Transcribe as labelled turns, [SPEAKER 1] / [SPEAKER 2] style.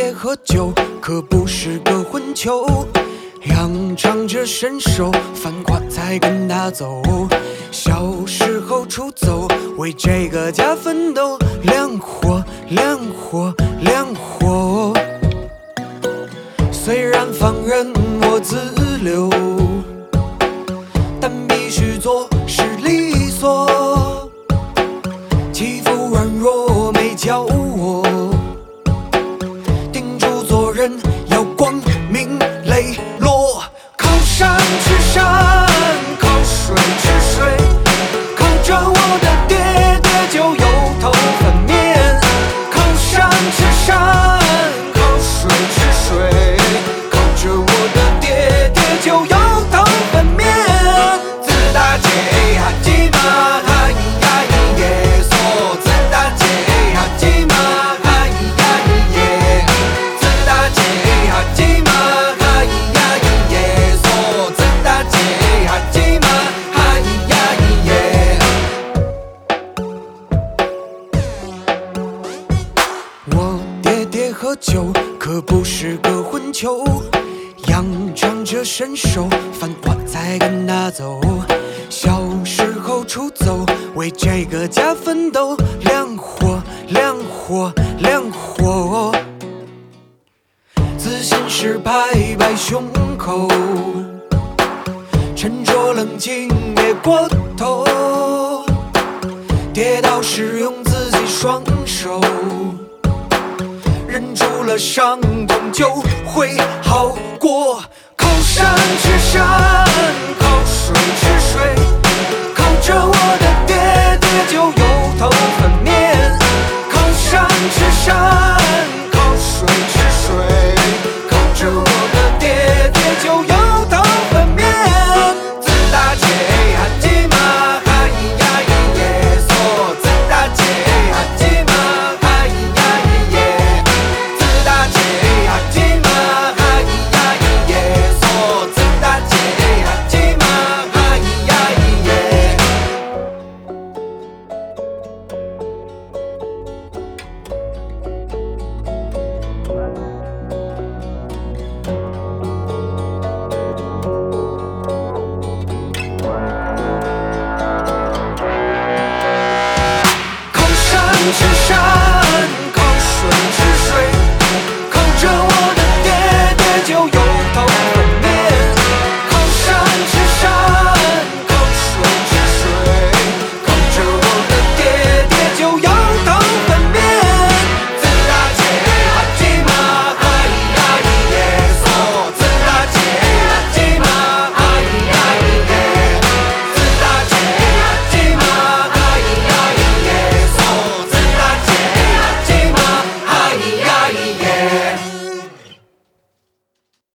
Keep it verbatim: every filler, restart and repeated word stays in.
[SPEAKER 1] 爹喝酒，可不是个混球。仰仗着身手，繁华才跟他走。小时候出走，为这个家奋斗，亮活，亮活，亮活。虽然放任我自流，但必须做事利索。欺负软弱没教我，叮嘱做人要光明磊落。靠山吃山，靠水吃水，靠着我的爹爹就有头粉面。靠山吃山，靠水吃水，靠着我的爹爹就有头粉面。自打姐哈基玛哈咿呀咿耶嗦，自打姐哈基玛哈咿呀咿耶，自打姐哈基玛哈咿呀咿耶嗦，自打姐哈基玛哈咿呀咿耶。我爹爹喝酒，可不是个混球。仰仗着身手，繁华才跟他走。小时候出走，为这个家奋斗，亮活，亮活，亮活。自信时拍拍胸口，沉着冷静别过头。跌倒时用自己双手，忍住了伤痛就会好过。靠山吃山，